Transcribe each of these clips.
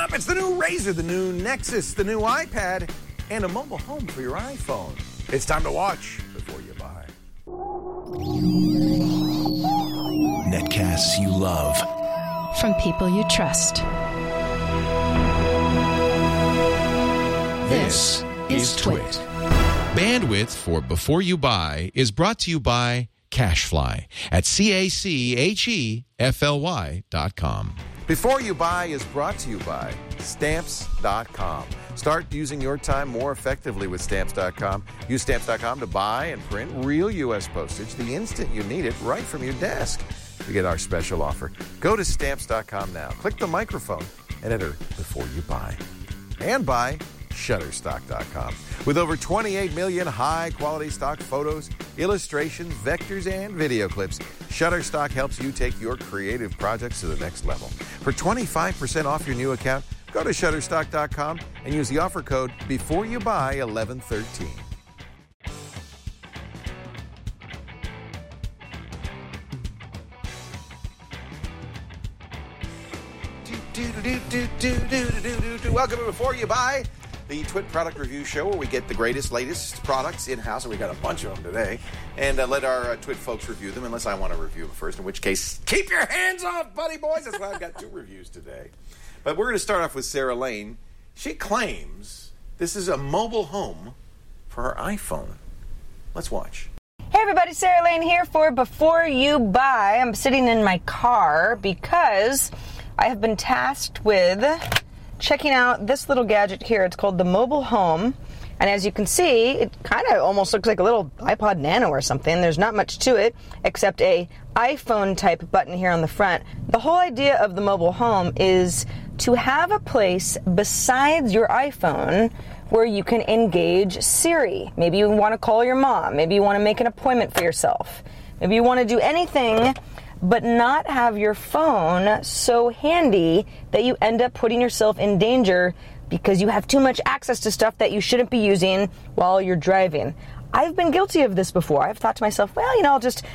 up, it's the new Razr, the new Nexus, the new iPad, and a mobile home for your iPhone. It's time to watch before you buy. Netcasts you love. From people you trust. This is Twit. Bandwidth for Before You Buy is brought to you by CashFly at CACHEFLY.com. Before You Buy is brought to you by Stamps.com. Start using your time more effectively with Stamps.com. Use Stamps.com to buy and print real U.S. postage the instant you need it right from your desk. To get our special offer, go to Stamps.com now. Click the microphone and enter Before You Buy. And buy Shutterstock.com. With over 28 million high-quality stock photos, illustrations, vectors, and video clips, Shutterstock helps you take your creative projects to the next level. For 25% off your new account, go to Shutterstock.com and use the offer code BEFOREYOUBUY1113. Welcome to Before You Buy, the Twit product review show where we get the greatest, latest products in-house, and we got a bunch of them today, and let our Twit folks review them, unless I want to review them first, in which case, keep your hands off, buddy boys. That's why I've got 2 reviews today. But we're going to start off with Sarah Lane. She claims this is a mobile home for her iPhone. Let's watch. Hey everybody, Sarah Lane here for Before You Buy. I'm sitting in my car because I have been tasked with checking out this little gadget here. It's called the Mobile Home. And as you can see, it kind of almost looks like a little iPod Nano or something. There's not much to it except a iPhone type button here on the front. The whole idea of the Mobile Home is to have a place besides your iPhone where you can engage Siri. Maybe you want to call your mom. Maybe you want to make an appointment for yourself. Maybe you want to do anything but not have your phone so handy that you end up putting yourself in danger because you have too much access to stuff that you shouldn't be using while you're driving. I've been guilty of this before. I've thought to myself, well, I'll just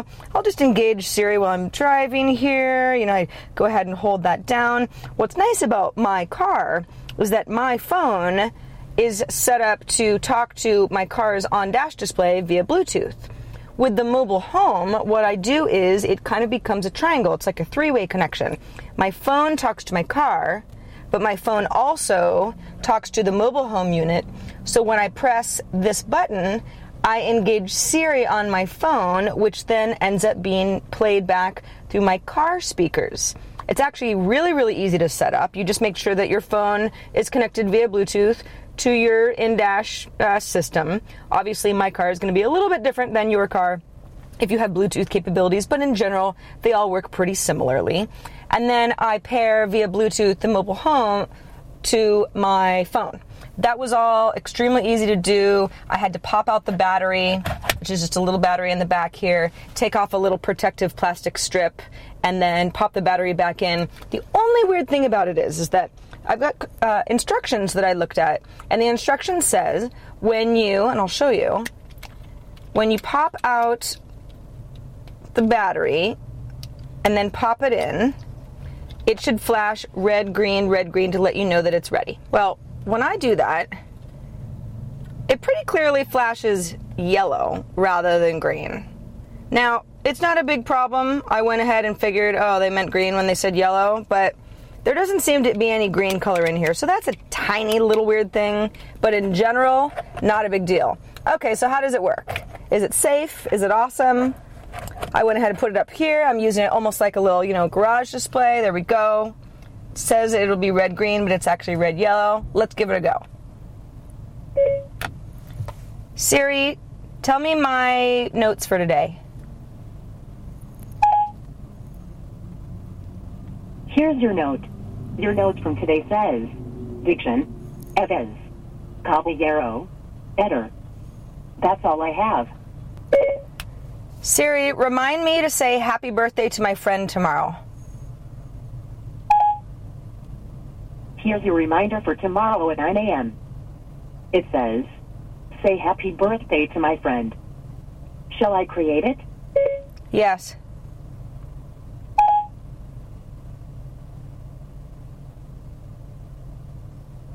engage Siri while I'm driving here. I go ahead and hold that down. What's nice about my car is that my phone is set up to talk to my car's on-dash display via Bluetooth. With the Mobile Home, what I do is it kind of becomes a triangle. It's like a 3-way connection. My phone talks to my car, but my phone also talks to the Mobile Home unit. So when I press this button, I engage Siri on my phone, which then ends up being played back through my car speakers. It's actually really, really easy to set up. You just make sure that your phone is connected via Bluetooth to your in-dash system. Obviously, my car is going to be a little bit different than your car if you have Bluetooth capabilities, but in general, they all work pretty similarly. And then I pair via Bluetooth the Mobile Home to my phone. That was all extremely easy to do. I had to pop out the battery, which is just a little battery in the back here, take off a little protective plastic strip, and then pop the battery back in. The only weird thing about it is that I've got instructions that I looked at, and the instruction says when you, and I'll show you, when you pop out the battery and then pop it in, it should flash red, green to let you know that it's ready. Well, when I do that, it pretty clearly flashes yellow rather than green. Now, it's not a big problem. I went ahead and figured, they meant green when they said yellow, but there doesn't seem to be any green color in here, so that's a tiny little weird thing, but in general, not a big deal. Okay, so how does it work? Is it safe? Is it awesome? I went ahead and put it up here. I'm using it almost like a little, garage display. There we go. It says it'll be red-green, but it's actually red-yellow. Let's give it a go. Siri, tell me my notes for today. Here's your note. Your notes from today says, Diction, Evez, Caballero, Eder. That's all I have. Siri, remind me to say happy birthday to my friend tomorrow. Here's your reminder for tomorrow at 9 a.m. It says, say happy birthday to my friend. Shall I create it? Yes.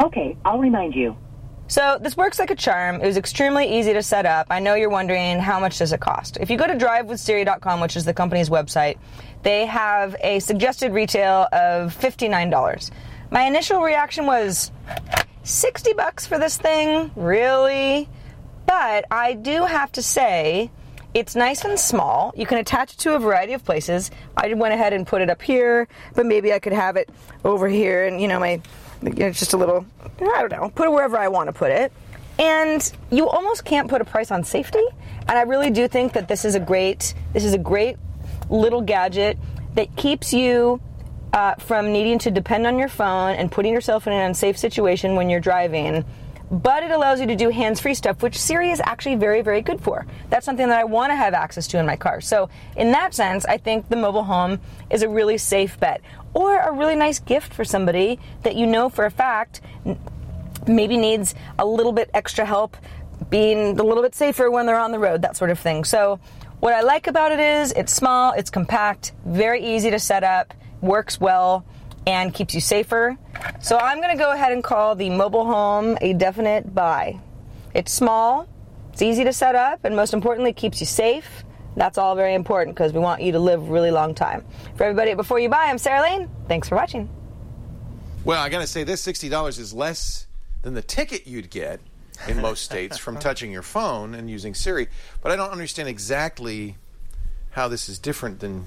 Okay, I'll remind you. So this works like a charm. It was extremely easy to set up. I know you're wondering, how much does it cost? If you go to drivewithsiri.com, which is the company's website, they have a suggested retail of $59. My initial reaction was, $60 for this thing? Really? But I do have to say, it's nice and small. You can attach it to a variety of places. I went ahead and put it up here, but maybe I could have it over here and, just a little, I don't know, put it wherever I want to put it. And you almost can't put a price on safety. And I really do think that this is a great little gadget that keeps you from needing to depend on your phone and putting yourself in an unsafe situation when you're driving. But it allows you to do hands-free stuff, which Siri is actually very, very good for. That's something that I want to have access to in my car. So in that sense, I think the mobile home is a really safe bet. Or a really nice gift for somebody that you know for a fact maybe needs a little bit extra help being a little bit safer when they're on the road, that sort of thing. So what I like about it is it's small, it's compact, very easy to set up, works well, and keeps you safer. So I'm going to go ahead and call the mobile home a definite buy. It's small, it's easy to set up, and most importantly, keeps you safe. That's all very important because we want you to live a really long time. For everybody at Before You Buy, I'm Sarah Lane. Thanks for watching. Well, I got to say, this $60 is less than the ticket you'd get in most states from touching your phone and using Siri. But I don't understand exactly how this is different than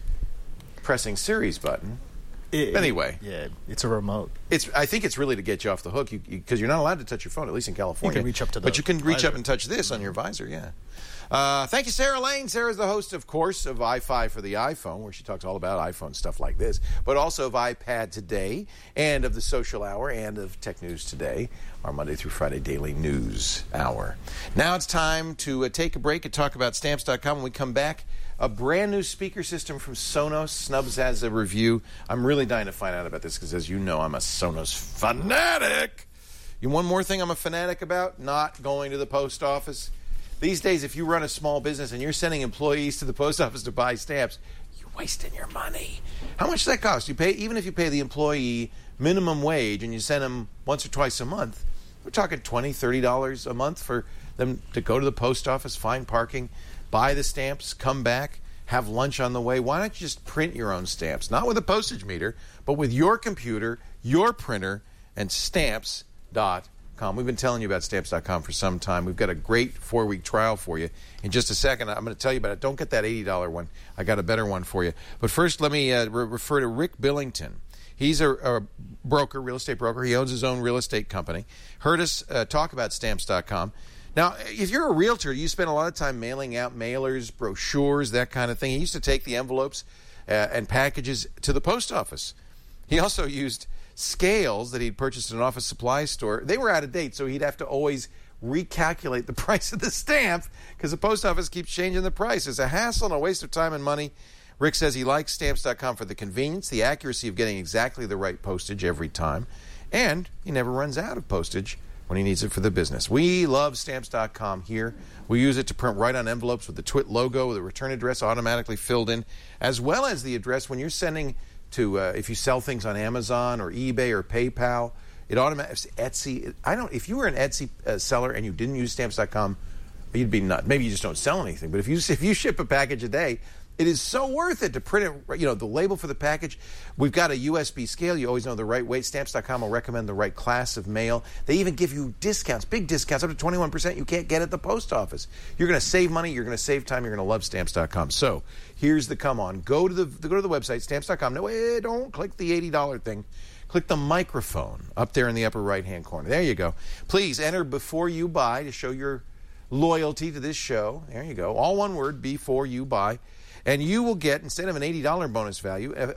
pressing Siri's button. Anyway. Yeah, it's a remote. I think it's really to get you off the hook because you're not allowed to touch your phone, at least in California. You can reach up to the But you can reach visor. up and touch this on your visor, yeah. Thank you, Sarah Lane. Sarah's the host, of course, of i5 for the iPhone, where she talks all about iPhone stuff like this, but also of iPad Today and of the Social Hour and of Tech News Today, our Monday through Friday daily news hour. Now it's time to take a break and talk about Stamps.com. When we come back, a brand new speaker system from Sonos. Snubs has a review. I'm really dying to find out about this because, as you know, I'm a Sonos fanatic. One more thing I'm a fanatic about, not going to the post office. These days, if you run a small business and you're sending employees to the post office to buy stamps, you're wasting your money. How much does that cost? You pay, even if you pay the employee minimum wage and you send them once or twice a month, we're talking $20, $30 a month for them to go to the post office, find parking, buy the stamps, come back, have lunch on the way. Why not just print your own stamps? Not with a postage meter, but with your computer, your printer, and Stamps.com. We've been telling you about Stamps.com for some time. We've got a great 4-week trial for you. In just a second, I'm going to tell you about it. Don't get that $80 one. I got a better one for you. But first, let me refer to Rick Billington. He's a broker, real estate broker. He owns his own real estate company. Heard us talk about Stamps.com. Now, if you're a realtor, you spend a lot of time mailing out mailers, brochures, that kind of thing. He used to take the envelopes and packages to the post office. He also used scales that he'd purchased at an office supply store. They were out of date, so he'd have to always recalculate the price of the stamp because the post office keeps changing the price. It's a hassle and a waste of time and money. Rick says he likes Stamps.com for the convenience, the accuracy of getting exactly the right postage every time, and he never runs out of postage when he needs it for the business. We love Stamps.com here. We use it to print right on envelopes with the TWIT logo, with the return address automatically filled in, as well as the address when you're sending to, if you sell things on Amazon or eBay or PayPal, it automatically, Etsy. If you were an Etsy seller and you didn't use Stamps.com, you'd be nuts. Maybe you just don't sell anything. But if you ship a package a day, it is so worth it to print it, the label for the package. We've got a USB scale. You always know the right weight. Stamps.com will recommend the right class of mail. They even give you discounts, big discounts, up to 21% you can't get at the post office. You're going to save money. You're going to save time. You're going to love Stamps.com. So here's the come on. Go to the website, Stamps.com. No, don't click the $80 thing. Click the microphone up there in the upper right-hand corner. There you go. Please enter Before You Buy to show your loyalty to this show. There you go. All one word, Before You Buy. And you will get, instead of an $80 bonus value, a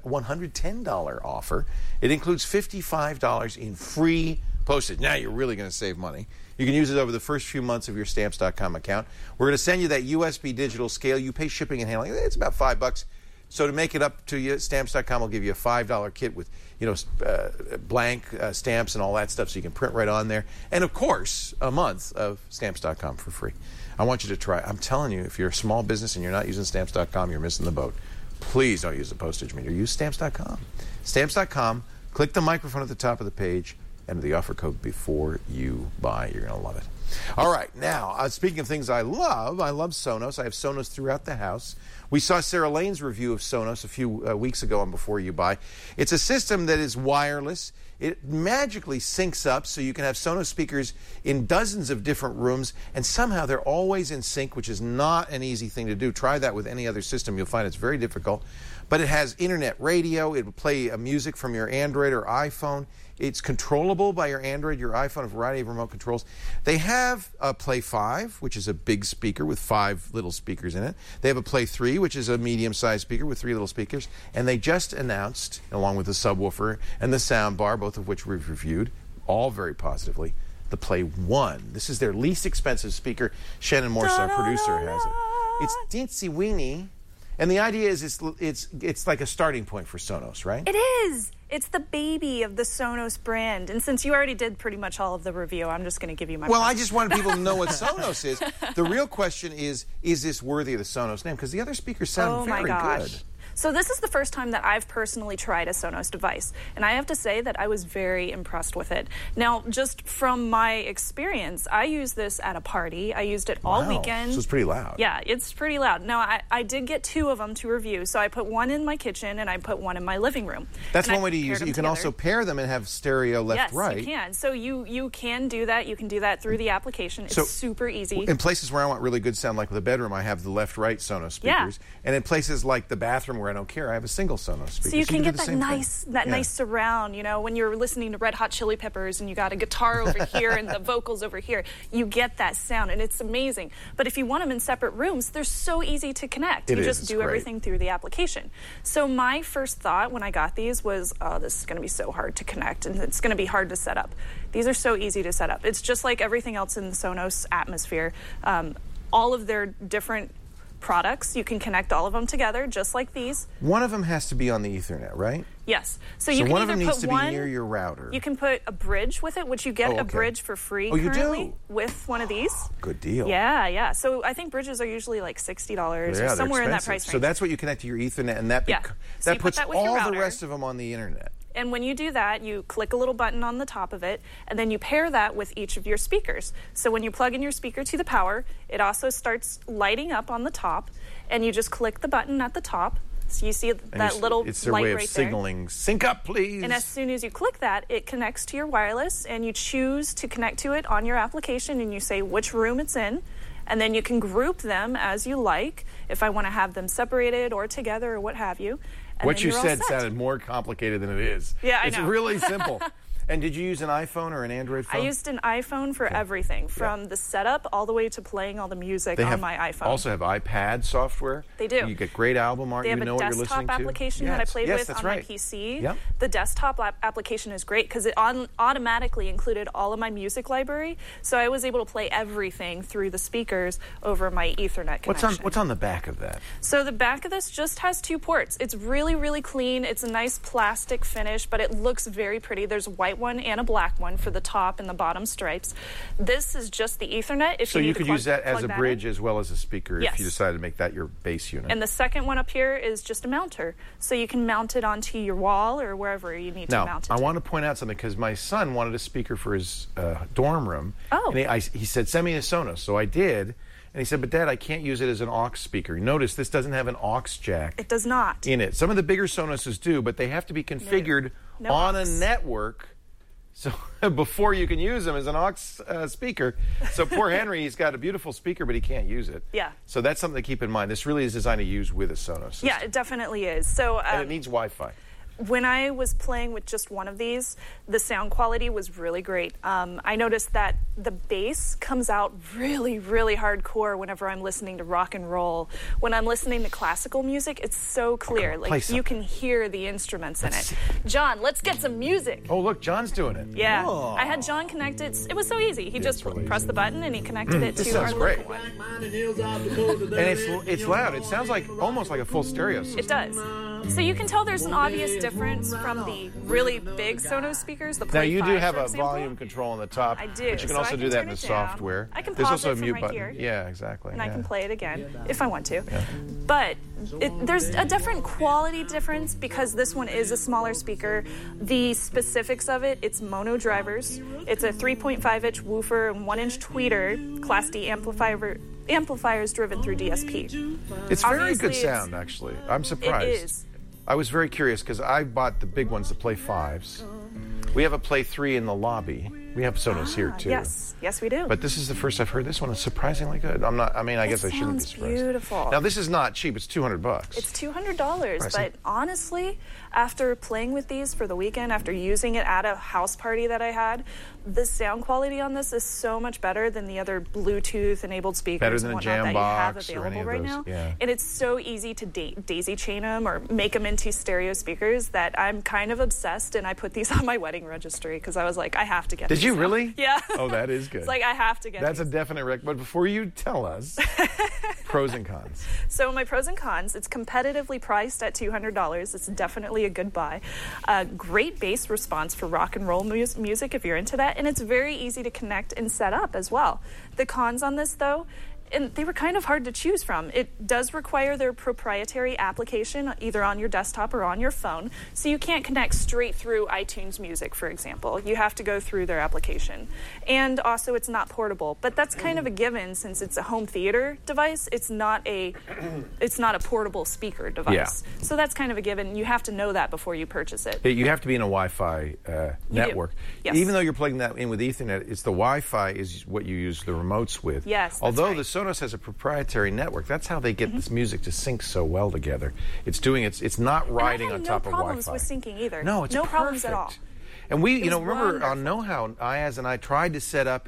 $110 offer. It includes $55 in free postage. Now you're really going to save money. You can use it over the first few months of your Stamps.com account. We're going to send you that USB digital scale. You pay shipping and handling. It's about $5. So to make it up to you, Stamps.com will give you a $5 kit with, blank stamps and all that stuff so you can print right on there. And, of course, a month of Stamps.com for free. I want you to try. I'm telling you, if you're a small business and you're not using Stamps.com, you're missing the boat. Please don't use the postage meter. Use Stamps.com. Stamps.com. Click the microphone at the top of the page. Enter the offer code before you buy. You're going to love it. All right, now, speaking of things I love Sonos. I have Sonos throughout the house. We saw Sarah Lane's review of Sonos a few weeks ago on Before You Buy. It's a system that is wireless. It magically syncs up so you can have Sonos speakers in dozens of different rooms, and somehow they're always in sync, which is not an easy thing to do. Try that with any other system. You'll find it's very difficult. But it has internet radio. It will play music from your Android or iPhone. It's controllable by your Android, your iPhone, a variety of remote controls. They have a Play 5, which is a big speaker with 5 little speakers in it. They have a Play 3, which is a medium-sized speaker with 3 little speakers. And they just announced, along with the subwoofer and the sound bar, both of which we've reviewed, all very positively, the Play 1. This is their least expensive speaker. Shannon Morse, our producer, has it. It's teensy-weeny. And the idea is it's like a starting point for Sonos, right? It is. It's the baby of the Sonos brand. And since you already did pretty much all of the review, I'm just going to give you my Well, I just wanted people to know what Sonos is. The real question is this worthy of the Sonos name? Because the other speakers sound very good. So this is the first time that I've personally tried a Sonos device, and I have to say that I was very impressed with it. Now, just from my experience, I used this at a party. I used it all weekend. So it's pretty loud. Yeah, it's pretty loud. Now, I did get 2 of them to review, so I put one in my kitchen and I put one in my living room. That's one way to use it. You can also pair them and have stereo left-right. Yes, you can. So you can do that. You can do that through the application. It's super easy. In places where I want really good sound, like with a bedroom, I have the left-right Sonos speakers. Yeah. And in places like the bathroom where I don't care, I have a single Sonos speaker. So you can get that nice surround, you know, when you're listening to Red Hot Chili Peppers and you got a guitar over here and the vocals over here, you get that sound and it's amazing. But if you want them in separate rooms, they're so easy to connect. You just do everything through the application. So my first thought when I got these was, oh, this is going to be so hard to connect and it's going to be hard to set up. These are so easy to set up. It's just like everything else in the Sonos atmosphere. All of their different products, you can connect all of them together, just like these. One of them has to be on the Ethernet, right? Yes. So you can one of them either needs put to one, be near your router. You can put a bridge with it, which you get a bridge for free currently with one of these. Good deal. Yeah, yeah. So I think bridges are usually like $60 or somewhere in that price range. So that's what you connect to your Ethernet, and that puts all the rest of them on the internet. And when you do that, you click a little button on the top of it, and then you pair that with each of your speakers. So when you plug in your speaker to the power, it also starts lighting up on the top, and you just click the button at the top. So you see that little light right there. It's their way of signaling, sync up, please. And as soon as you click that, it connects to your wireless, and you choose to connect to it on your application, and you say which room it's in. And then you can group them as you like, if I want to have them separated or together or what have you. And what you said sounded more complicated than it is. Yeah, I know. It's really simple. And did you use an iPhone or an Android phone? I used an iPhone for everything, from the setup all the way to playing all the music on my iPhone. They also have iPad software. They do. You get great album art. They have you know what you're listening to. a desktop application that I played with on my PC. Yep. The desktop application is great because it automatically included all of my music library, so I was able to play everything through the speakers over my Ethernet connection. What's on the back of that? So the back of this just has 2 ports. It's really, really clean. It's a nice plastic finish, but it looks very pretty. There's a white one and a black one for the top and the bottom stripes. This is just the Ethernet. So you could use that as a bridge as well as a speaker if you decided to make that your base unit. And the second one up here is just a mounter. So you can mount it onto your wall or wherever you need to mount it. Now, I want to point out something because my son wanted a speaker for his dorm room. Oh. And he said, send me a Sonos. So I did. And he said, but Dad, I can't use it as an aux speaker. Notice this doesn't have an aux jack. It does not. In it. Some of the bigger Sonoses do, but they have to be configured on a network. So before you can use them as an aux speaker. So poor Henry, he's got a beautiful speaker, but he can't use it. Yeah. So that's something to keep in mind. This really is designed to use with a Sonos system. Yeah, it definitely is. So and it needs Wi-Fi. When I was playing with just one of these, the sound quality was really great. I noticed that the bass comes out really, really hardcore whenever I'm listening to rock and roll. When I'm listening to classical music, it's so clear. Like you can hear the instruments in it. John, let's get some music. Oh, look, John's doing it. Yeah. Whoa. I had John connect it. It was so easy. He just pressed the button and he connected it to our local one. And it's loud. It sounds like almost like a full stereo system. It does. So you can tell there's an obvious difference from the really big Sonos speakers, the Play Now, you 5, do have for a example. volume control on the top. I do. But you can So also I do that in turn the it down. software. I can There's pause also it a from mute right button. here. Yeah, exactly. And I yeah. can play it again if I want to. But there's a different quality difference because this one is a smaller speaker. The specifics of it, it's mono drivers. It's a 3.5-inch woofer and 1-inch tweeter, Class D amplifiers driven through DSP. It's very good Obviously, sound, actually. I'm surprised. It is. I was very curious because I bought the big ones, the Play 5s. We have a Play 3 in the lobby. We have Sonos here, too. Yes, we do. But this is the first I've heard this one. It's surprisingly good. I guess I shouldn't be sounds surprised. beautiful. Now, this is not cheap. It's $200. It's $200, Pricey. but honestly, after playing with these for the weekend, after using it at a house party that I had, the sound quality on this is so much better than the other Bluetooth-enabled speakers Better than and a whatnot that you Jambox have or any available of right those, now. yeah. And it's so easy to daisy chain them or make them into stereo speakers that I'm kind of obsessed, and I put these on my wedding registry because I was like, I have to get Did these you now. really? Yeah. Oh, that is good. It's like I have to get That's these. a definite rec. But before you tell us, pros and cons. So my pros and cons, it's competitively priced at $200. It's definitely a good buy. Great bass response for rock and roll music if you're into that, and it's very easy to connect and set up as well. The cons on this, though, and they were kind of hard to choose from. It does require their proprietary application either on your desktop or on your phone, so you can't connect straight through iTunes Music, for example. You have to go through their application. And also, it's not portable, but that's kind of a given since it's a home theater device. It's not a portable speaker device. Yeah. So that's kind of a given. You have to know that before you purchase it. You have to be in a Wi-Fi network. Yes. Even though you're plugging that in with Ethernet, it's the Wi-Fi is what you use the remotes with. Yes, that's Although right. the Sonos has a proprietary network, that's how they get this music to sync so well together. It's doing it's not riding and I on had top no of problems Wi-Fi. with syncing either. No, it's no perfect. problems at all. And we, It was remember on wonderful. Know How, Ayaz and I tried to set up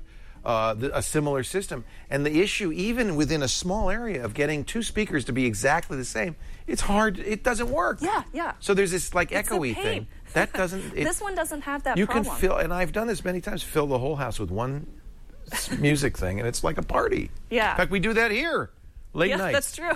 a similar system, and the issue, even within a small area, of getting two speakers to be exactly the same, it's hard. It doesn't work. Yeah. So there's this like It's a echoey pain. thing that doesn't. This one doesn't have that You problem. can fill, and I've done this many times. Fill the whole house with one music thing, and it's like a party. Yeah. In fact, we do that here. Late Yeah, night. that's true.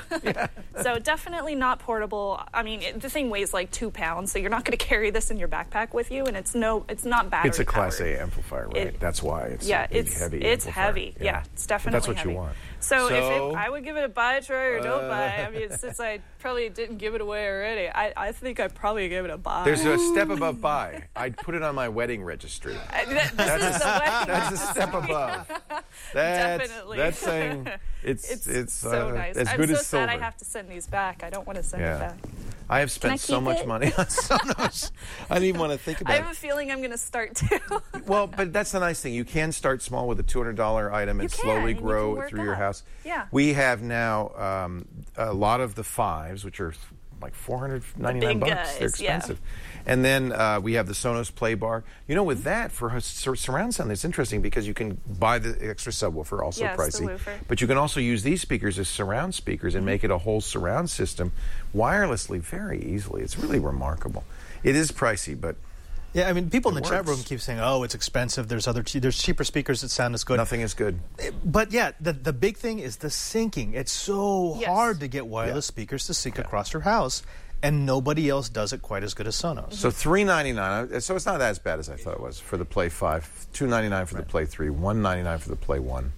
So definitely not portable. I mean, the thing weighs like 2 pounds, so you're not going to carry this in your backpack with you, and it's not battery It's a Class powered. A amplifier, right? That's why it's Yeah, a big, it's heavy amplifier. heavy. Yeah, it's definitely But that's what heavy. you want. So So- if I would give it a buy, try, or don't buy. I mean, since I probably didn't give it away already, I think I probably gave it a buy. There's a step above buy. I'd put it on my wedding registry. This is the wedding. That's a step above. Definitely. That's saying it's so nice. as I'm good so as silver. sad I have to send these back. I don't want to send it back. I have Can I spent so keep much it? money on Sonos. I didn't even want to think I about have a feeling I'm going to start too. Well, but that's the nice thing. You can start small with a $200 item and You can, slowly and you can grow work through your up. house. Yeah. We have now a lot of the 5s, which are like $499. big They're guys, yeah. expensive. And then we have the Sonos Play Bar. With that, for surround sound, it's interesting because you can buy the extra subwoofer, also Yes, the pricey. woofer. But you can also use these speakers as surround speakers and make it a whole surround system wirelessly very easily. It's really remarkable. It is pricey, but Yeah, I mean, people in It the chat works. room keep saying, "Oh, it's expensive. There's cheaper speakers that sound as good." nothing is good. But yeah, the big thing is the syncing. It's so Yes. hard to get wireless speakers to sync across your house, and nobody else does it quite as good as Sonos. So $399. So it's not as bad as I thought it was for the Play 5. $299 for the Play 3. $199 for the Play 1.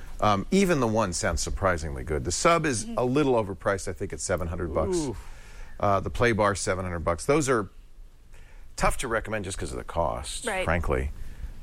Even the 1 sounds surprisingly good. The sub is a little overpriced. I think it's $700. The Play Bar $700. Those are tough to recommend just because of the cost. Right. Frankly.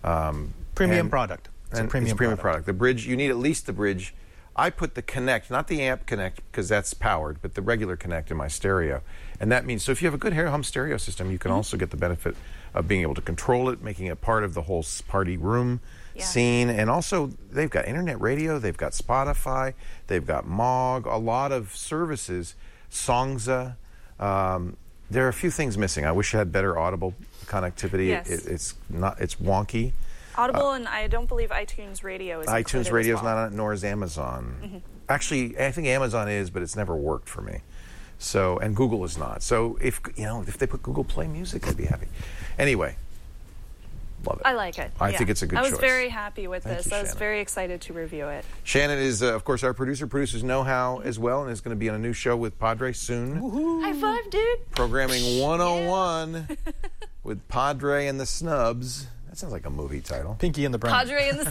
Premium and- product. It's a and premium, it's premium product. The bridge, you need at least the bridge. I put the Connect, not the Amp Connect, because that's powered, but the regular Connect in my stereo. And that means, so if you have a good home stereo system, you can also get the benefit of being able to control it, making it part of the whole party room scene. And also, they've got internet radio, they've got Spotify, they've got Mog, a lot of services, Songza. There are a few things missing. I wish it had better Audible connectivity. Yes. It's wonky. Audible and I don't believe iTunes Radio is iTunes included Radio is as well. not on it, nor is Amazon. Actually, I think Amazon is, but it's never worked for me. So, and Google is not. So, if they put Google Play Music, I'd be happy. Anyway, Love it. I like it. I think it's a good choice. I was very happy with this. you, I was Shannon. very excited to review it. Shannon is, of course, our producer. Produces Know How as well, and is going to be on a new show with Padre soon. Woohoo. High five, dude. Programming 101 with Padre and the Snubs. That sounds like a movie title. Pinky and the Brain. Padre and the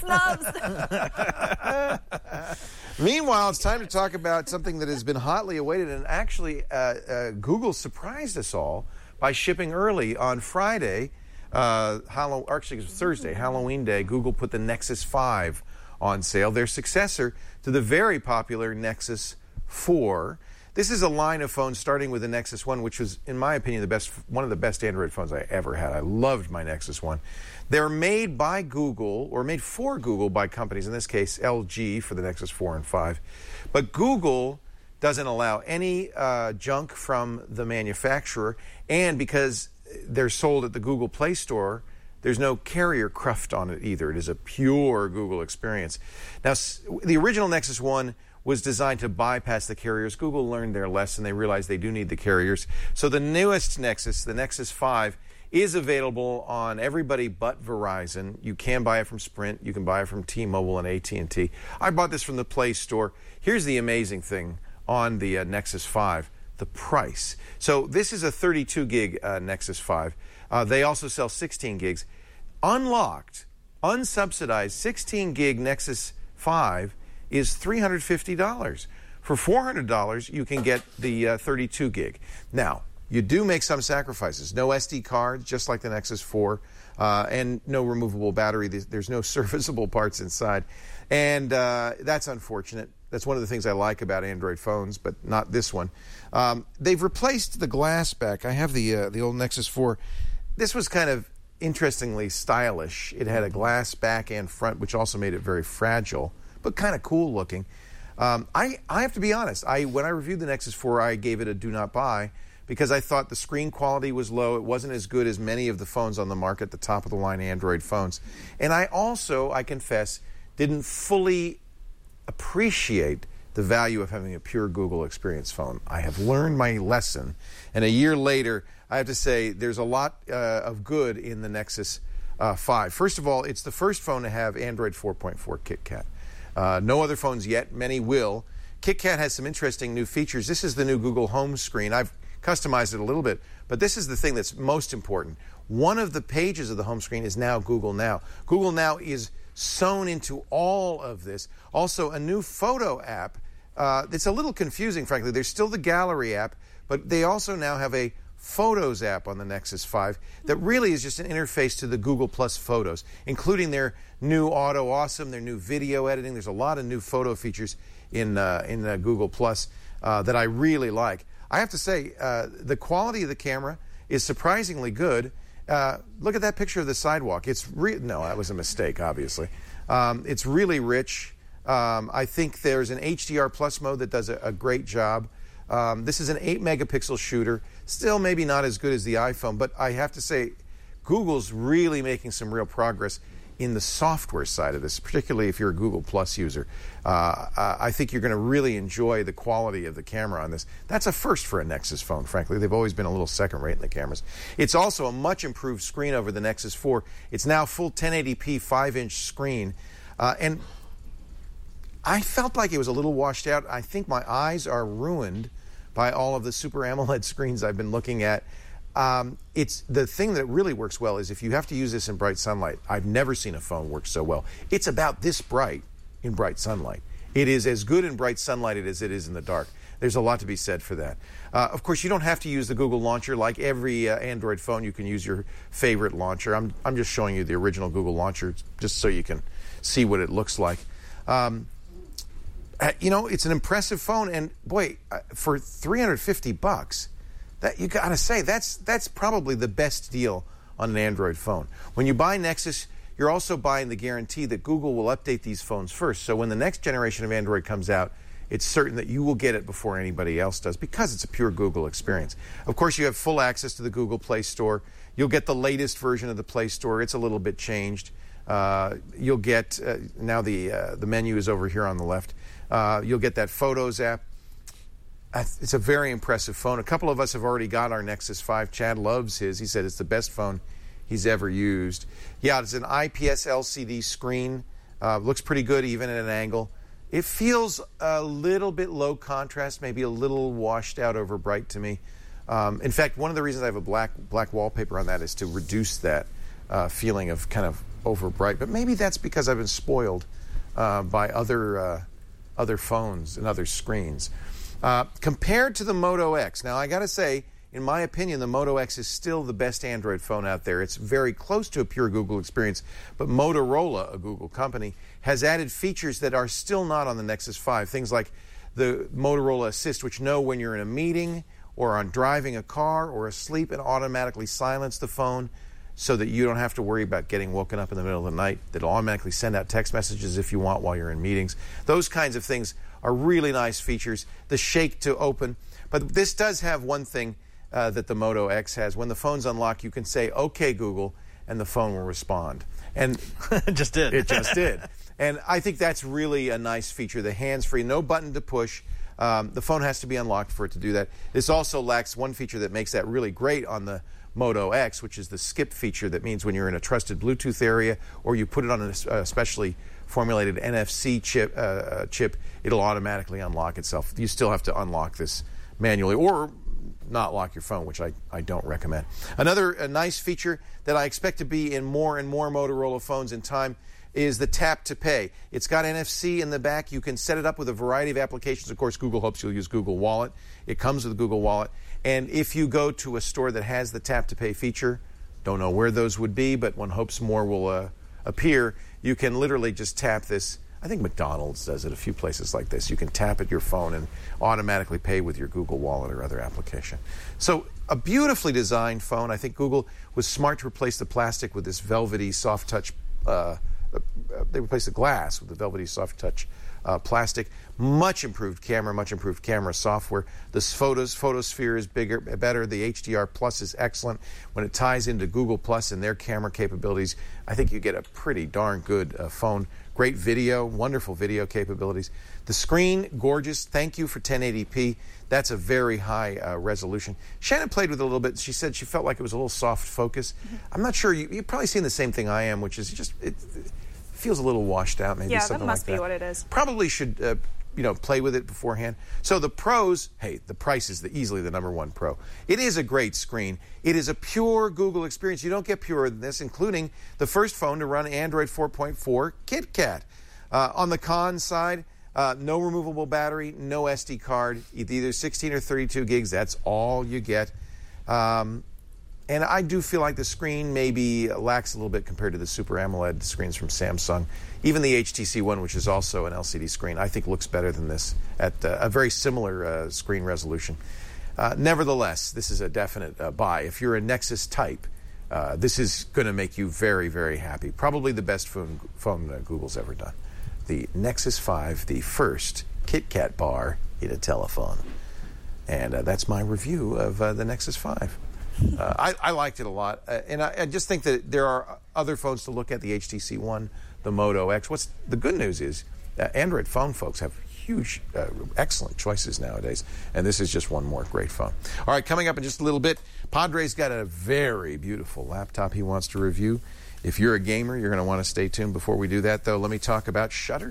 Snubs. Meanwhile, it's time to talk about something that has been hotly awaited, and actually Google surprised us all by shipping early on Friday. Actually, it was Thursday, Halloween Day. Google put the Nexus 5 on sale, their successor to the very popular Nexus 4. This is a line of phones starting with the Nexus 1, which was, in my opinion, one of the best Android phones I ever had. I loved my Nexus 1. They're made by Google, or made for Google by companies, in this case LG for the Nexus 4 and 5. But Google doesn't allow any junk from the manufacturer, and because they're sold at the Google Play Store, there's no carrier cruft on it either. It is a pure Google experience. Now, the original Nexus 1 was designed to bypass the carriers. Google learned their lesson. They realized they do need the carriers. So the newest Nexus, the Nexus 5, is available on everybody but Verizon. You can buy it from Sprint. You can buy it from T-Mobile and AT&T. I bought this from the Play Store. Here's the amazing thing on the Nexus 5. The price. So this is a 32 gig Nexus 5. They also sell 16 gigs. Unlocked, unsubsidized 16 gig Nexus 5 is $350. For $400, you can get the 32 gig. Now, you do make some sacrifices. No SD cards, just like the Nexus 4, and no removable battery. There's no serviceable parts inside. And that's unfortunate. That's one of the things I like about Android phones, but not this one. They've replaced the glass back. I have the old Nexus 4. This was kind of interestingly stylish. It had a glass back and front, which also made it very fragile, but kind of cool looking. I have to be honest. When I reviewed the Nexus 4, I gave it a do not buy because I thought the screen quality was low. It wasn't as good as many of the phones on the market, the top-of-the-line Android phones. And I also, I confess, didn't fully appreciate the value of having a pure Google experience phone. I have learned my lesson, and a year later, I have to say there's a lot of good in the Nexus 5. First of all, it's the first phone to have Android 4.4 KitKat. No other phones yet. Many will. KitKat has some interesting new features. This is the new Google home screen. I've customized it a little bit, but this is the thing that's most important. One of the pages of the home screen is now Google Now. Google Now is sewn into all of this. Also, a new photo app. It's a little confusing, frankly. There's still the Gallery app, but they also now have a Photos app on the Nexus 5 that really is just an interface to the Google Plus Photos, including their new Auto Awesome, their new video editing. There's a lot of new photo features in Google Plus that I really like. I have to say, the quality of the camera is surprisingly good. Look at that picture of the sidewalk. No, that was a mistake, obviously. It's really rich. I think there's an HDR Plus mode that does a great job. This is an 8-megapixel shooter. Still maybe not as good as the iPhone, but I have to say Google's really making some real progress in the software side of this, particularly if you're a Google Plus user. I think you're going to really enjoy the quality of the camera on this. That's a first for a Nexus phone, frankly. They've always been a little second-rate in the cameras. It's also a much improved screen over the Nexus 4. It's now full 1080p 5-inch screen. And I felt like it was a little washed out. I think my eyes are ruined by all of the Super AMOLED screens I've been looking at. It's the thing that really works well is if you have to use this in bright sunlight. I've never seen a phone work so well. It's about this bright in bright sunlight. It is as good in bright sunlight as it is in the dark. There's a lot to be said for that. Of course, you don't have to use the Google launcher. Like every Android phone, you can use your favorite launcher. I'm just showing you the original Google launcher just so you can see what it looks like. It's an impressive phone, and boy, for $350, that you got to say that's probably the best deal on an Android phone. When you buy Nexus, you're also buying the guarantee that Google will update these phones first. So when the next generation of Android comes out, it's certain that you will get it before anybody else does because it's a pure Google experience. Of course, you have full access to the Google Play Store. You'll get the latest version of the Play Store. It's a little bit changed. You'll get now the menu is over here on the left. You'll get that Photos app. It's a very impressive phone. A couple of us have already got our Nexus 5. Chad loves his. He said it's the best phone he's ever used. Yeah, it's an IPS LCD screen. Looks pretty good even at an angle. It feels a little bit low contrast, maybe a little washed out over bright to me. In fact, one of the reasons I have a black wallpaper on that is to reduce that feeling of kind of over bright. But maybe that's because I've been spoiled by other phones and other screens. Compared to the Moto X, now I got to say, in my opinion, the Moto X is still the best Android phone out there. It's very close to a pure Google experience, but Motorola, a Google company, has added features that are still not on the Nexus 5. Things like the Motorola Assist, which know when you're in a meeting or on driving a car or asleep and automatically silence the phone so that you don't have to worry about getting woken up in the middle of the night. That'll automatically send out text messages if you want while you're in meetings. Those kinds of things are really nice features. The shake to open. But this does have one thing that the Moto X has. When the phone's unlocked, you can say, "Okay, Google," and the phone will respond. And it just did. It just did. And I think that's really a nice feature. The hands-free, no button to push. The phone has to be unlocked for it to do that. This also lacks one feature that makes that really great on the Moto X, which is the skip feature. That means when you're in a trusted Bluetooth area or you put it on a specially formulated NFC chip, it'll automatically unlock itself. You still have to unlock this manually or not lock your phone, which I don't recommend. Another nice feature that I expect to be in more and more Motorola phones in time is the tap to pay. It's got NFC in the back. You can set it up with a variety of applications. Of course, Google hopes you'll use Google Wallet. It comes with Google Wallet. And if you go to a store that has the tap to pay feature, don't know where those would be, but one hopes more will appear, you can literally just tap this. I think McDonald's does it, a few places like this. You can tap at your phone and automatically pay with your Google Wallet or other application. So a beautifully designed phone. I think Google was smart to replace the plastic with this velvety soft touch. They replaced the glass with the velvety soft touch plastic. Much improved camera software. The photosphere is better. The HDR Plus is excellent. When it ties into Google Plus and their camera capabilities, I think you get a pretty darn good phone. Great video, wonderful video capabilities. The screen, gorgeous. Thank you for 1080p. That's a very high resolution. Shannon played with it a little bit. She said she felt like it was a little soft focus. I'm not sure. You've probably seen the same thing I am, which is just it feels a little washed out. Maybe something like that. Yeah, that must be what it is. Probably should play with it beforehand. So the pros, hey, the price is easily the number one pro. It is a great screen. It is a pure Google experience. You don't get purer than this, including the first phone to run Android 4.4 KitKat. On the con side, no removable battery, no SD card, either 16 or 32 gigs. That's all you get. And I do feel like the screen maybe lacks a little bit compared to the Super AMOLED screens from Samsung. Even the HTC One, which is also an LCD screen, I think looks better than this at a very similar screen resolution. Nevertheless, this is a definite buy. If you're a Nexus type, this is going to make you very, very happy. Probably the best phone Google's ever done. The Nexus 5, the first KitKat bar in a telephone. And that's my review of the Nexus 5. I liked it a lot, and I just think that there are other phones to look at, the HTC One, the Moto X. The good news is Android phone folks have huge, excellent choices nowadays, and this is just one more great phone. All right, coming up in just a little bit, Padre's got a very beautiful laptop he wants to review. If you're a gamer, you're going to want to stay tuned. Before we do that, though, let me talk about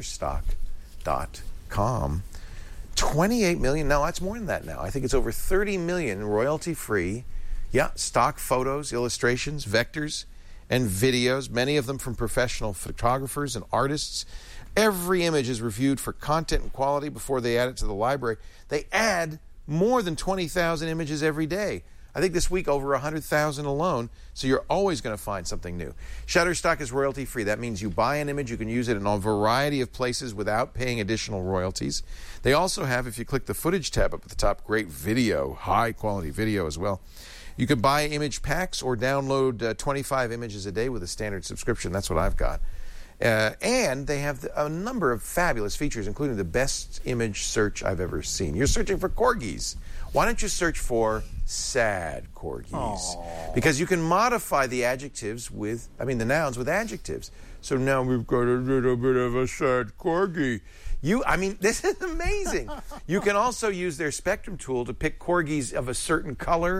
Shutterstock.com. 28 million, no, it's more than that now. I think it's over 30 million royalty-free. Yeah, stock photos, illustrations, vectors, and videos, many of them from professional photographers and artists. Every image is reviewed for content and quality before they add it to the library. They add more than 20,000 images every day. I think this week over 100,000 alone, so you're always going to find something new. Shutterstock is royalty-free. That means you buy an image, you can use it in a variety of places without paying additional royalties. They also have, if you click the footage tab up at the top, great video, high-quality video as well. You could buy image packs or download 25 images a day with a standard subscription. That's what I've got. And they have a number of fabulous features, including the best image search I've ever seen. You're searching for corgis. Why don't you search for sad corgis? Aww. Because you can modify the nouns with adjectives. So now we've got a little bit of a sad corgi. This is amazing. You can also use their spectrum tool to pick corgis of a certain color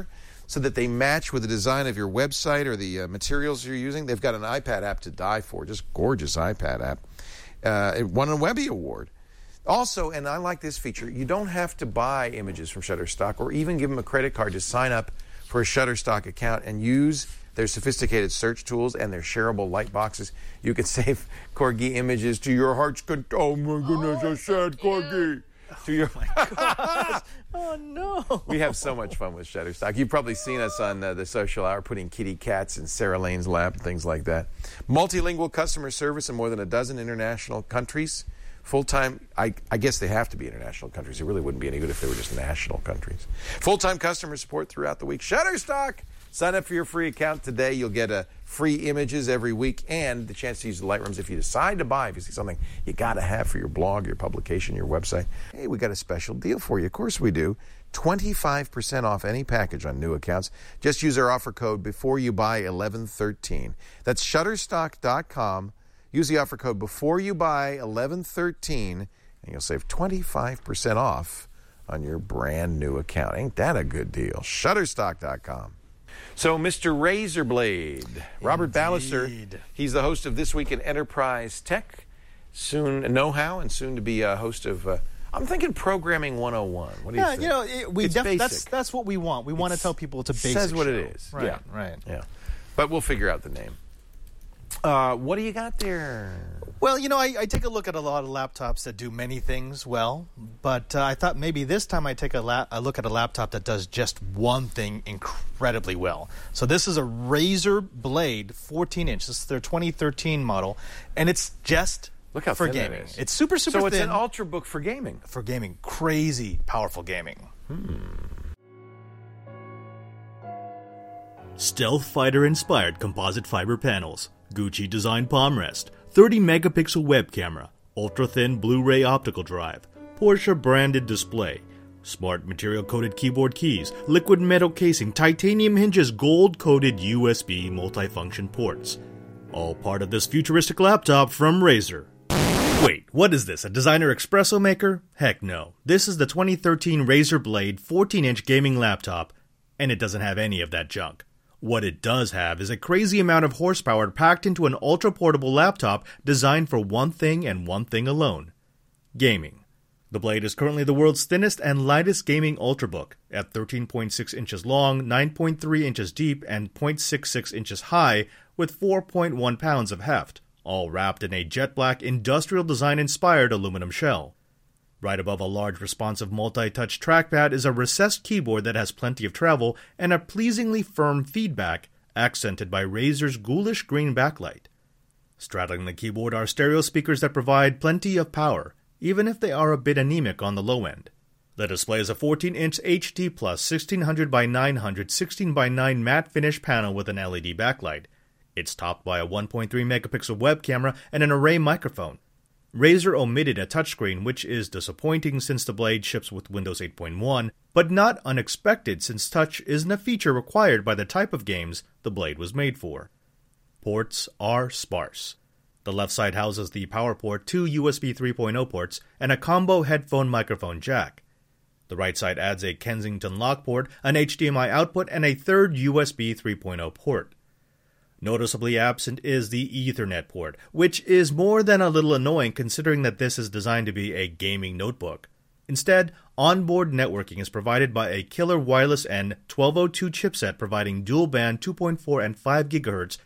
so that they match with the design of your website or the materials you're using. They've got an iPad app to die for, just gorgeous iPad app. It won a Webby Award. Also, and I like this feature, you don't have to buy images from Shutterstock or even give them a credit card to sign up for a Shutterstock account and use their sophisticated search tools and their shareable light boxes. You can save Corgi images to your heart's content. Oh my goodness, a sad Corgi. To your Oh, no. We have so much fun with Shutterstock. You've probably seen us on the social hour putting kitty cats in Sarah Lane's lap and things like that. Multilingual customer service in more than a dozen international countries. Full-time, I guess they have to be international countries. It really wouldn't be any good if they were just national countries. Full-time customer support throughout the week. Shutterstock! Sign up for your free account today. You'll get free images every week and the chance to use the Lightrooms if you decide to buy. If you see something you got to have for your blog, your publication, your website. Hey, we got a special deal for you. Of course we do. 25% off any package on new accounts. Just use our offer code before you buy 1113. That's Shutterstock.com. Use the offer code before you buy 1113 and you'll save 25% off on your brand new account. Ain't that a good deal? Shutterstock.com. So, Mr. Razorblade, Robert Ballister, he's the host of This Week in Enterprise Tech, soon know-how, and soon to be a host of, I'm thinking Programming 101. What do you think? That's what we want. We want to tell people it's a basic says what show. it is. Right, Yeah. right. Yeah. But we'll figure out the name. What do you got there? Well, I take a look at a lot of laptops that do many things well, but I thought maybe this time I'd take a look at a laptop that does just one thing incredibly well. So this is a Razer Blade 14-inch. This is their 2013 model, and it's just Look how for thin that gaming. is. It's super thin. So it's an Ultrabook for gaming. For gaming. Crazy powerful gaming. Stealth fighter-inspired composite fiber panels, Gucci-designed palm rest, 30-megapixel web camera, ultra-thin Blu-ray optical drive, Porsche-branded display, smart material-coated keyboard keys, liquid metal casing, titanium hinges, gold-coated USB multifunction ports. All part of this futuristic laptop from Razer. Wait, what is this, a designer espresso maker? Heck no. This is the 2013 Razer Blade 14-inch gaming laptop, and it doesn't have any of that junk. What it does have is a crazy amount of horsepower packed into an ultra-portable laptop designed for one thing and one thing alone: gaming. The Blade is currently the world's thinnest and lightest gaming ultrabook, at 13.6 inches long, 9.3 inches deep, and 0.66 inches high, with 4.1 pounds of heft, all wrapped in a jet black industrial design-inspired aluminum shell. Right above a large responsive multi-touch trackpad is a recessed keyboard that has plenty of travel and a pleasingly firm feedback, accented by Razer's ghoulish green backlight. Straddling the keyboard are stereo speakers that provide plenty of power, even if they are a bit anemic on the low end. The display is a 14-inch HD Plus 1600 by 900 16 by 9 matte finish panel with an LED backlight. It's topped by a 1.3 megapixel web camera and an array microphone. Razer omitted a touchscreen, which is disappointing since the Blade ships with Windows 8.1, but not unexpected since touch isn't a feature required by the type of games the Blade was made for. Ports are sparse. The left side houses the power port, 2 USB 3.0 ports, and a combo headphone microphone jack. The right side adds a Kensington lock port, an HDMI output, and a third USB 3.0 port. Noticeably absent is the Ethernet port, which is more than a little annoying considering that this is designed to be a gaming notebook. Instead, onboard networking is provided by a killer wireless N 1202 chipset providing dual-band 2.4 and 5 GHz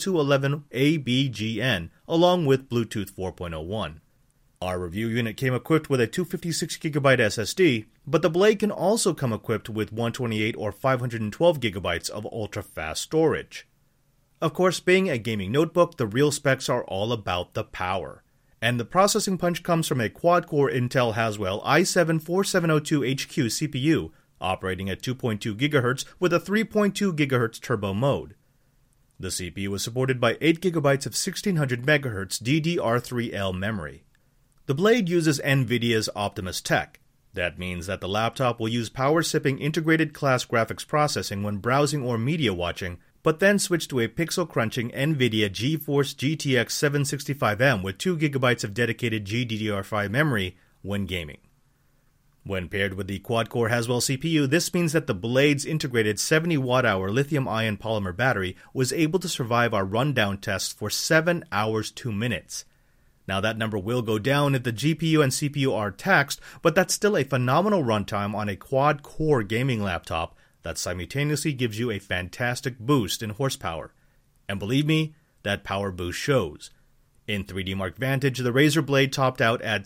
802.11 ABGN, along with Bluetooth 4.01. Our review unit came equipped with a 256GB SSD, but the Blade can also come equipped with 128 or 512GB of ultra-fast storage. Of course, being a gaming notebook, the real specs are all about the power. And the processing punch comes from a quad-core Intel Haswell i7-4702HQ CPU, operating at 2.2 GHz with a 3.2 GHz turbo mode. The CPU is supported by 8 GB of 1600 MHz DDR3L memory. The Blade uses NVIDIA's Optimus Tech. That means that the laptop will use power-sipping integrated class graphics processing when browsing or media watching, but then switch to a pixel-crunching NVIDIA GeForce GTX 765M with 2 GB of dedicated GDDR5 memory when gaming. When paired with the quad-core Haswell CPU, this means that the Blade's integrated 70 watt-hour lithium-ion polymer battery was able to survive our rundown tests for 7 hours 2 minutes. Now that number will go down if the GPU and CPU are taxed, but that's still a phenomenal runtime on a quad-core gaming laptop that simultaneously gives you a fantastic boost in horsepower. And believe me, that power boost shows. In 3D Mark Vantage, the Razer Blade topped out at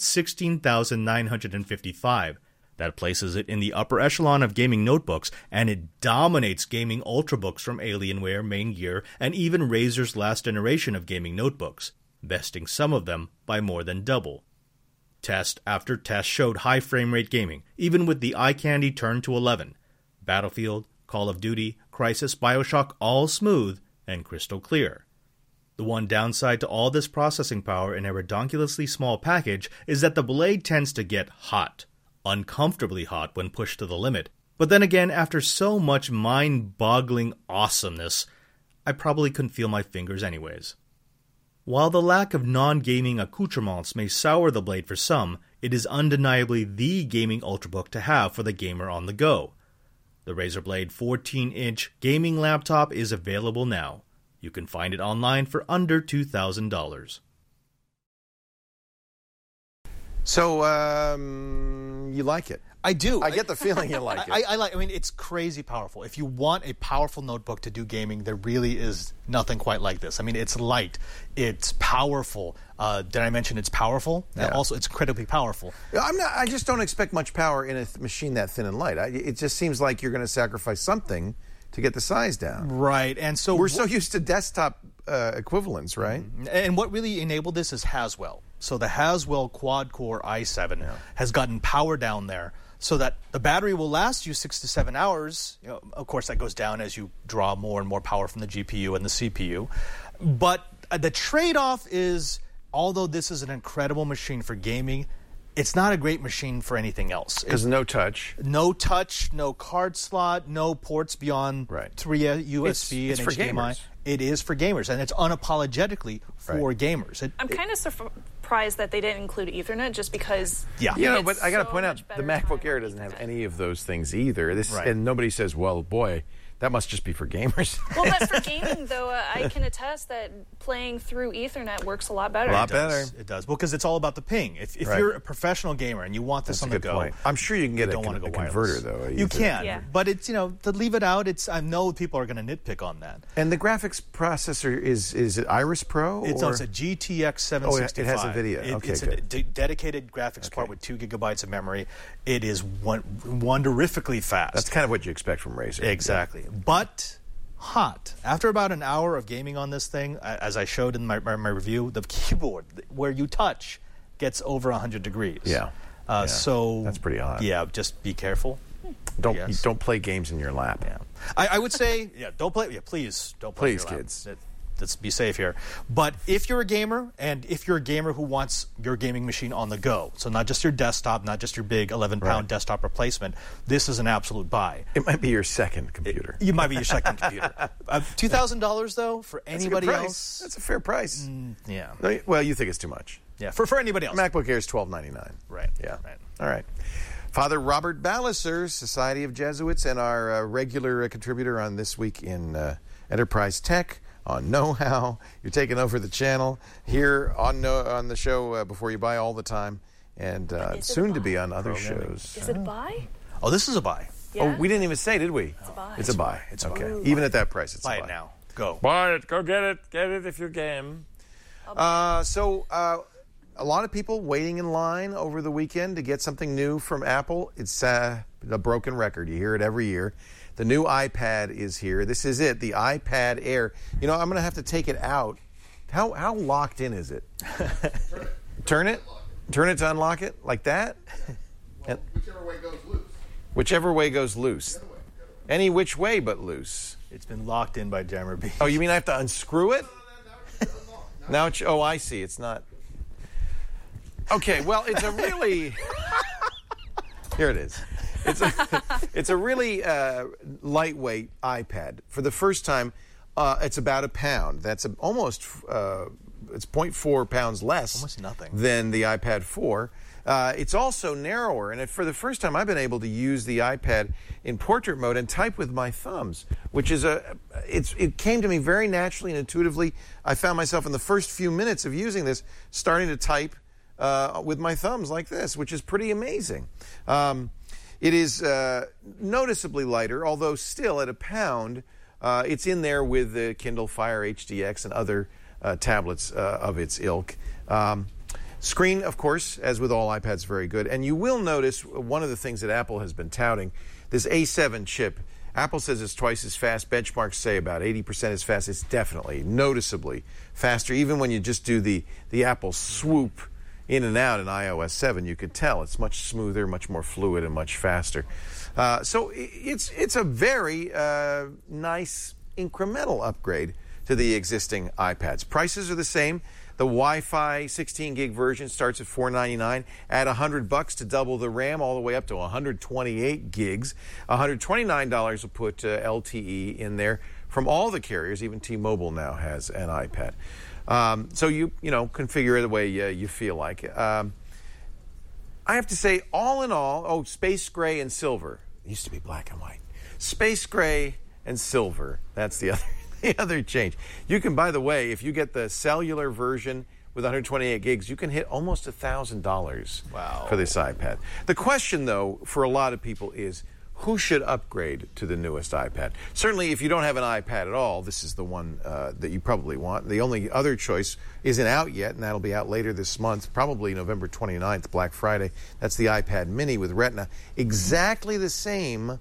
16,955. That places it in the upper echelon of gaming notebooks, and it dominates gaming ultrabooks from Alienware, Main Gear, and even Razer's last generation of gaming notebooks, besting some of them by more than double. Test after test showed high frame rate gaming, even with the eye candy turned to 11. Battlefield, Call of Duty, Crysis, BioShock, all smooth and crystal clear. The one downside to all this processing power in a redonkulously small package is that the Blade tends to get hot. Uncomfortably hot when pushed to the limit. But then again, after so much mind-boggling awesomeness, I probably couldn't feel my fingers anyways. While the lack of non-gaming accoutrements may sour the Blade for some, it is undeniably the gaming ultrabook to have for the gamer on the go. The Razer Blade 14-inch gaming laptop is available now. You can find it online for under $2,000. So, you like it? I do. I get the feeling you like it. I mean, it's crazy powerful. If you want a powerful notebook to do gaming, there really is nothing quite like this. I mean, it's light. It's powerful. Did I mention it's powerful? Yeah. Also, it's incredibly powerful. I just don't expect much power in a machine that thin and light. It just seems like you're going to sacrifice something to get the size down. Right. And so we're so used to desktop equivalents, right? And what really enabled this is Haswell. So the Haswell quad-core i7 has gotten power down there so that the battery will last you 6 to 7 hours. You know, of course, that goes down as you draw more and more power from the GPU and the CPU. But the trade-off is, although this is an incredible machine for gaming, it's not a great machine for anything else. Because no touch. No touch, no card slot, no ports beyond 3 USB it's and for HDMI. gamers. It is for gamers, and it's unapologetically for gamers. I'm kind of surprised that they didn't include Ethernet, just because. Yeah, you know, but I got to point out the MacBook Air doesn't have any of those things either. And nobody says, "Well, boy, that must just be for gamers." Well, but for gaming, though, I can attest that playing through Ethernet works a lot better. It does. Well, because it's all about the ping. If you're a professional gamer and you want this on the go, I'm sure you can get a converter, though. You can, but it's, you know, to leave it out, I know people are going to nitpick on that. And the graphics processor is it Iris Pro? It's a GTX 765. Oh, it has NVIDIA. It's a dedicated graphics part with 2 gigabytes of memory. It is wonderifically fast. That's kind of what you expect from Razer. Exactly. But hot. After about an hour of gaming on this thing, as I showed in my review, the keyboard where you touch gets over 100 degrees. So that's pretty hot. Yeah, just be careful. Don't play games in your lap. Yeah. I would say, don't play. Yeah, please don't play. Please, kids. Let's be safe here. But if you're a gamer, and if you're a gamer who wants your gaming machine on the go, so not just your desktop, not just your big 11-pound desktop replacement, this is an absolute buy. It might be your second computer. It might be your second computer. $2,000, though, for anybody else? That's a fair price. Yeah. Well, you think it's too much. Yeah, for anybody else. MacBook Air is $1,299. Right. Yeah. Right. All right. Father Robert Ballecer, Society of Jesuits, and our regular contributor on This Week in Enterprise Tech, on Know-How. You're taking over the channel here on the show Before You Buy all the time, and soon to be on other shows. Is it a buy? Oh, this is a buy. Yeah? Oh, we didn't even say, did we? It's a buy. It's a buy. It's a buy. Okay. Even at that price, it's buy a buy. it now. Go. Buy it. Go get it. Get it if you're game. So a lot of people waiting in line over the weekend to get something new from Apple. It's a broken record. You hear it every year. The new iPad is here. This is it, the iPad Air. You know, I'm going to have to take it out. How locked in is it? Turn it? Turn it to unlock it? Like that? Well, whichever way goes loose. Whichever way goes loose. Any which way but loose. It's been locked in by Jammer B. Oh, you mean I have to unscrew it? Now it's, I see. It's not. Okay, well, it's a really... Here it is. It's a really lightweight iPad. For the first time, it's about £1. That's almost it's 0.4 pounds less Almost nothing. than the iPad 4. It's also narrower, and for the first time I've been able to use the iPad in portrait mode and type with my thumbs, which is it came to me very naturally and intuitively. I found myself in the first few minutes of using this starting to type with my thumbs like this, which is pretty amazing. It is noticeably lighter, although still at a pound. It's in there with the Kindle Fire HDX and other tablets of its ilk. Screen, of course, as with all iPads, very good. And you will notice one of the things that Apple has been touting, this A7 chip. Apple says it's twice as fast. Benchmarks say about 80% as fast. It's definitely, noticeably faster. Even when you just do the Apple swoop in and out in iOS 7, you could tell it's much smoother, much more fluid, and much faster. So it's a very nice incremental upgrade to the existing iPads. Prices are the same. The Wi-Fi 16 gig version starts at $499. Add $100 to double the RAM, all the way up to 128 gigs. $129 will put LTE in there from all the carriers. Even T-Mobile now has an iPad. So you configure it the way you feel like. I have to say, all in all, space gray and silver. It used to be black and white. Space gray and silver. That's the other change. You can, by the way, if you get the cellular version with 128 gigs, you can hit almost $1,000 for this iPad. The question, though, for a lot of people is, who should upgrade to the newest iPad? Certainly, if you don't have an iPad at all, this is the one that you probably want. The only other choice isn't out yet, and that'll be out later this month, probably November 29th, Black Friday. That's the iPad Mini with Retina. Exactly the same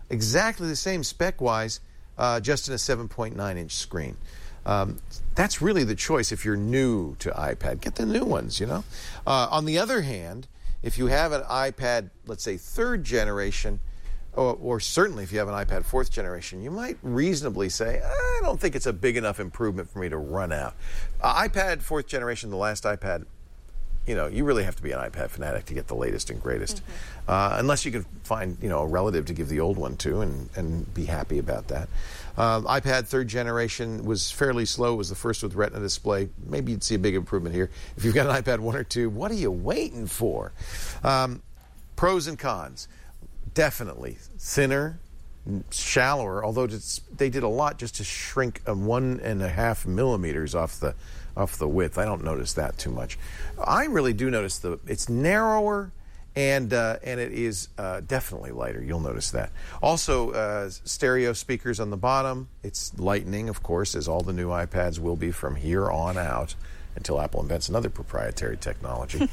spec-wise, just in a 7.9-inch screen. That's really the choice if you're new to iPad. Get the new ones, On the other hand, if you have an iPad, let's say, 3rd generation, or certainly if you have an iPad 4th generation, you might reasonably say, I don't think it's a big enough improvement for me to run out. iPad 4th generation, the last iPad, you really have to be an iPad fanatic to get the latest and greatest. Unless you can find, a relative to give the old one to and be happy about that. iPad 3rd generation was fairly slow. It was the first with Retina display. Maybe you'd see a big improvement here. If you've got an iPad 1 or 2, what are you waiting for? Pros and cons. Definitely thinner, shallower, although they did a lot just to shrink 1.5 millimeters off the width. I don't notice that too much. I really do notice it's narrower and it is definitely lighter. You'll notice that. Also, stereo speakers on the bottom. It's Lightning, of course, as all the new iPads will be from here on out, until Apple invents another proprietary technology.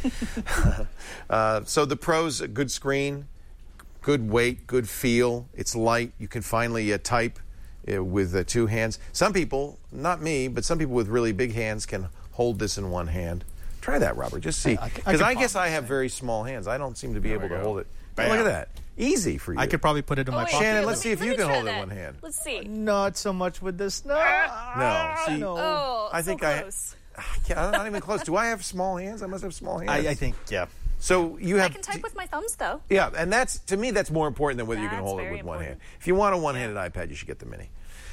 So the pros: a good screen, good weight, good feel. It's light. You can finally type with 2 hands. Some people, not me, but some people with really big hands can hold this in one hand. Try that, Robert. Just see. Because I guess I have very small hands. I don't seem to be able to hold it. Look at that. Easy for you. I could probably put it in my pocket. Shannon, let's see if you can hold it in one hand. Let's see. Not so much with this. No. See, Oh, I think close. I'm not even close. Do I have small hands? I must have small hands. I think, yeah. So you have. I can type with my thumbs, though. Yeah, and to me, that's more important than whether you can That's hold it very with one hand. important. If you want a one-handed iPad, you should get the Mini.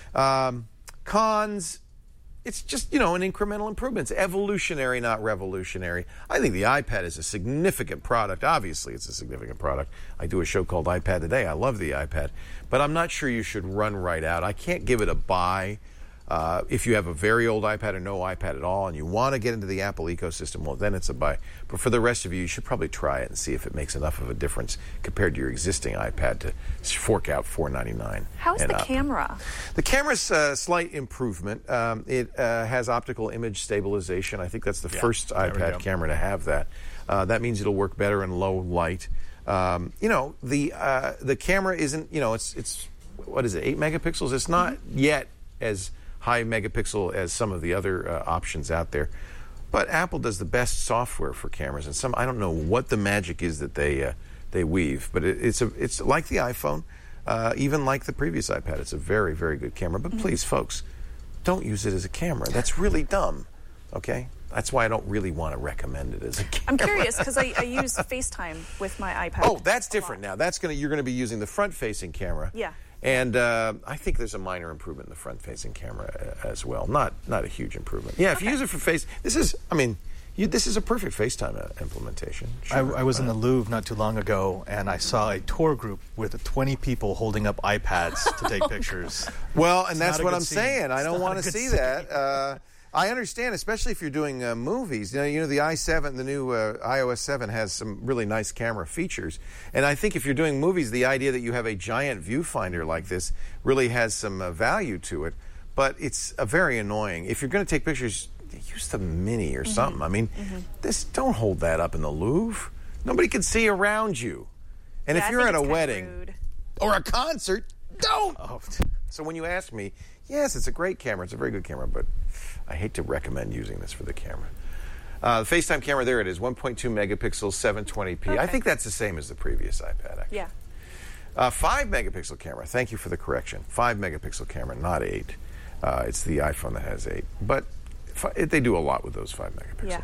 Cons, it's just, an incremental improvement. It's evolutionary, not revolutionary. I think the iPad is a significant product. Obviously, it's a significant product. I do a show called iPad Today. I love the iPad. But I'm not sure you should run right out. I can't give it a buy. If you have a very old iPad or no iPad at all and you want to get into the Apple ecosystem, well, then it's a buy. But for the rest of you, you should probably try it and see if it makes enough of a difference compared to your existing iPad to fork out $499. How's the camera? The camera's a slight improvement. It has optical image stabilization. I think that's the first iPad camera to have that. That means it'll work better in low light. The camera isn't, it's what is it, 8 megapixels? It's not yet as high megapixel as some of the other options out there. But Apple does the best software for cameras, and I don't know what the magic is that they weave, but it's like the iPhone, even like the previous iPad. It's a very, very good camera. But please, folks, don't use it as a camera. That's really dumb, okay? That's why I don't really want to recommend it as a camera. I'm curious because I use FaceTime with my iPad. Oh, that's different now. You're going to be using the front-facing camera. Yeah. And I think there's a minor improvement in the front-facing camera as well. Not a huge improvement. Yeah, if you use it for face, this is a perfect FaceTime implementation. Sure. I was in the Louvre not too long ago, and I saw a tour group with 20 people holding up iPads to take pictures. Well, and It's that's not a what good I'm scene. saying. I It's don't not want a to good see scene. that. I understand, especially if you're doing movies. You know, the i7, the new iOS 7 has some really nice camera features. And I think if you're doing movies, the idea that you have a giant viewfinder like this really has some value to it. But it's very annoying. If you're going to take pictures, use the Mini or something. I mean, don't hold that up in the Louvre. Nobody can see around you. And if you're at a wedding or a concert, don't. Oh. So when you ask me, yes, it's a great camera. It's a very good camera, but I hate to recommend using this for the camera. The FaceTime camera, there it is, 1.2 megapixels, 720p. Okay. I think that's the same as the previous iPad, actually. Yeah. 5 megapixel camera. Thank you for the correction. 5 megapixel camera, not 8. It's the iPhone that has 8. But they do a lot with those 5 megapixels. Yeah.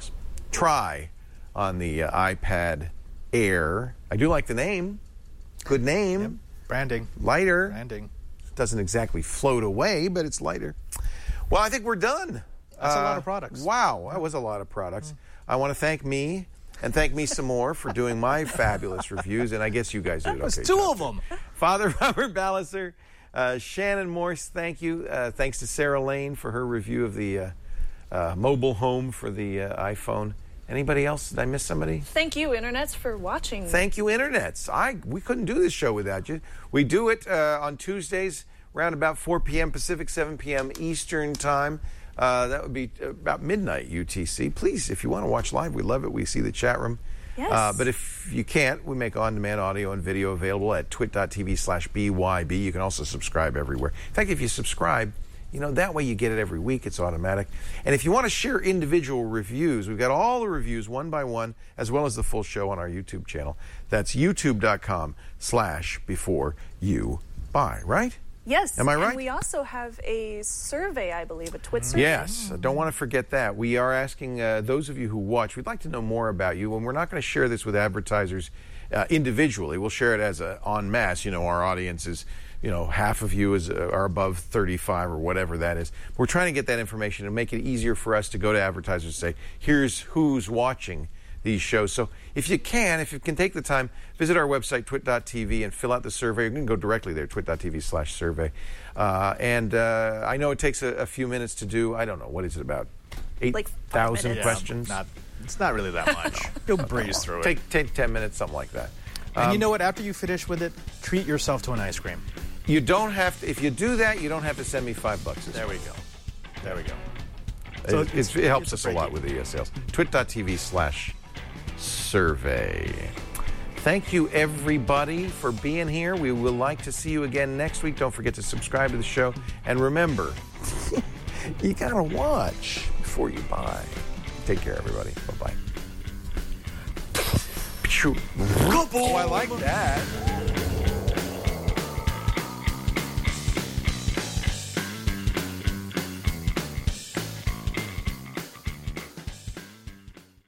Try on the iPad Air. I do like the name. Good name. Yep. Branding. Lighter. Branding. Doesn't exactly float away, but it's lighter. Well, I think we're done. That's a lot of products. Wow, that was a lot of products. I want to thank me and thank me some more for doing my fabulous reviews, and I guess you guys did okay. Two of them. Father Robert Balliser, Shannon Morse, thank you. Thanks to Sarah Lane for her review of the mobile home for the iPhone. Anybody else? Did I miss somebody? Thank you, Internets, for watching. Thank you, Internets. We couldn't do this show without you. We do it on Tuesdays around about 4 p.m. Pacific, 7 p.m. Eastern Time. That would be about midnight UTC. Please, if you want to watch live, we love it. We see the chat room. Yes. But if you can't, we make on-demand audio and video available at twit.tv/BYB. You can also subscribe everywhere. In fact, if you subscribe, that way you get it every week. It's automatic. And if you want to share individual reviews, we've got all the reviews one by one, as well as the full show on our YouTube channel. That's youtube.com/beforeyoubuy, right? Yes. Am I right? And we also have a survey, I believe, a Twit survey. Yes. I don't want to forget that. We are asking those of you who watch, we'd like to know more about you, and we're not going to share this with advertisers individually. We'll share it as en masse. Our audience is, half of you are above 35 or whatever that is. We're trying to get that information and make it easier for us to go to advertisers and say, here's who's watching these shows. So if you can take the time, visit our website, twit.tv, and fill out the survey. You can go directly there, twit.tv/survey. And I know it takes a few minutes to do. I don't know. What is it, about 8,000 questions? It's not really that much. You'll breeze through it. Take 10 minutes, something like that. And you know what? After you finish with it, treat yourself to an ice cream. You don't have to, if you do that, you don't have to send me $5. There we go. So it helps us a lot with the sales. twit.tv/survey. Thank you, everybody, for being here. We would like to see you again next week. Don't forget to subscribe to the show. And remember, you got to watch before you buy. Take care, everybody. Bye-bye. Oh, I like that.